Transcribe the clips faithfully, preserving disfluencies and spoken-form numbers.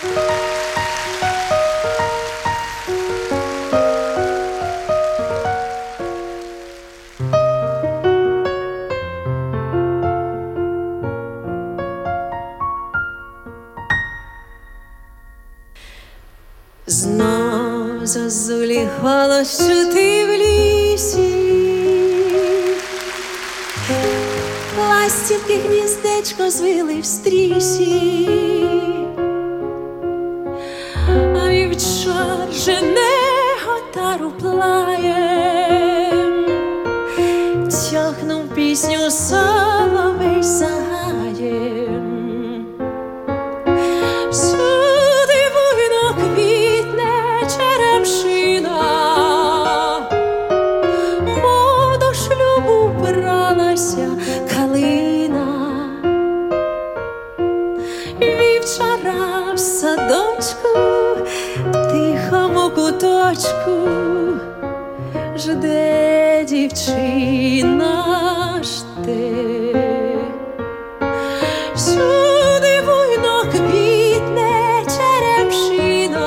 Знов зозулі голос чути в лісі, ластівки гніздечко звили в стрісі, а вівчар жене отару плаєм, тягнув пісню соловей за гаєм. Калина вівчара в садочку, в тихому куточку жде дівчина, жде. Всюди буйно квітне черемшина,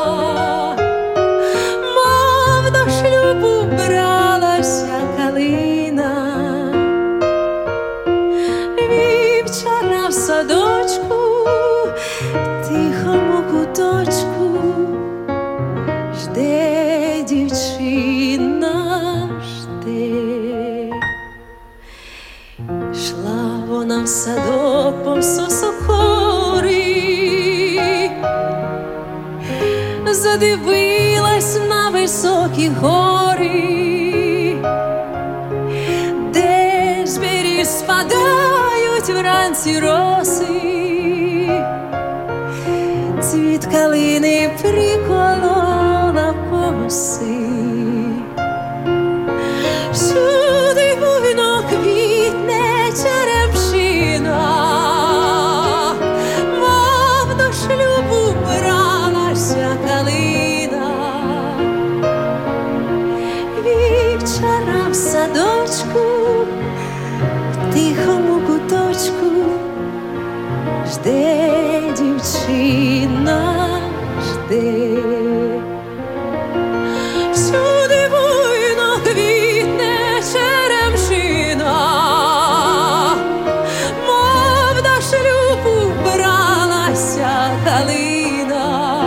мов до шлюбу бралася калина. Вівчара в садочку, в тихому куточку жде дівчина, жде. Йшла вона в садок повз осокори, задивилась на високі гори, де з беріз спадають вранці роси, цвіт калини приколола коси. Всюди буйно квітне черемшина, мов до шлюбу бралася калина. Вівчара в садочку, в тихому куточку жде дівчина, жде. Всюди буйно квітне черемшина, мов до шлюбу бралася калина.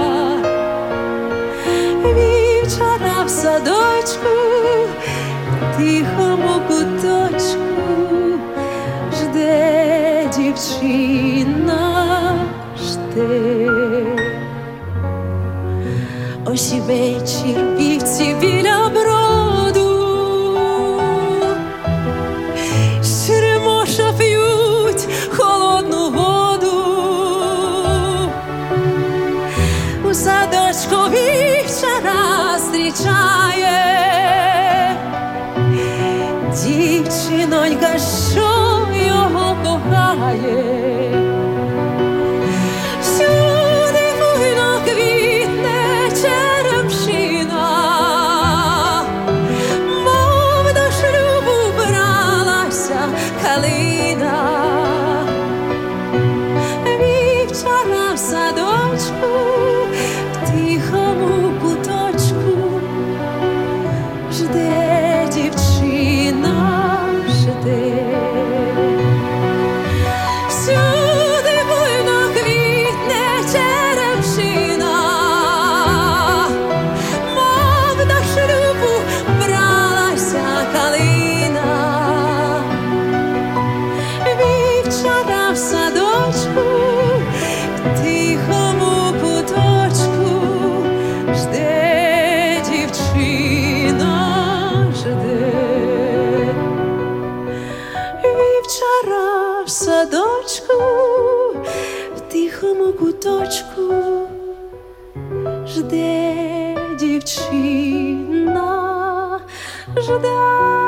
Вівчара в садочку, в тихому куточку жде дівчина, жде. Ось і вечір вівці біля броду, черемоша п'ють холодну воду. У садочку вівчара зустрічає дівчинонька, що його кохає. Всюди буйно квітне черемшина, мов до шлюбу бралася калина. Вівчара в садочку, в тихому куточку жде дівчина, жде. Всюди буйно квітне черемшина, мов до шлюбу бралася калина. Вівчара в садочку, в тихому куточку жде дівчина, жде. Вівчара в садочку, в тихому куточку жде дівчина, жде.